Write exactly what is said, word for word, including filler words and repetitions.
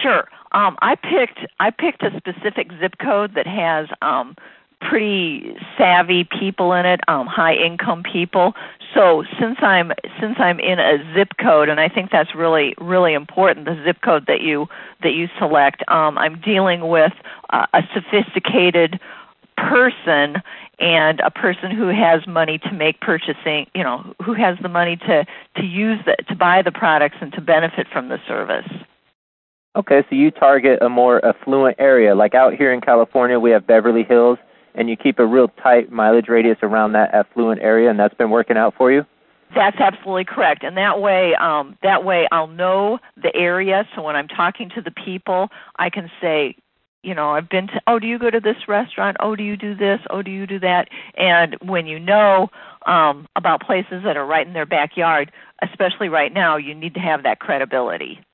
Sure. Um, I picked I picked a specific zip code that has um, pretty savvy people in it, um, high income people. So since I'm since I'm in a zip code, and I think that's really really important, the zip code that you that you select, um, I'm dealing with uh, a sophisticated person and a person who has money to make purchasing, you know, who has the money to to use the, to buy the products and to benefit from the service. Okay, so you target a more affluent area. Like out here in California, we have Beverly Hills, and you keep a real tight mileage radius around that affluent area, and that's been working out for you? That's absolutely correct, and that way, um, that way I'll know the area. So when I'm talking to the people, I can say, you know, I've been to, oh, do you go to this restaurant? Oh, do you do this? Oh, do you do that? And when you know um, about places that are right in their backyard, especially right now, you need to have that credibility.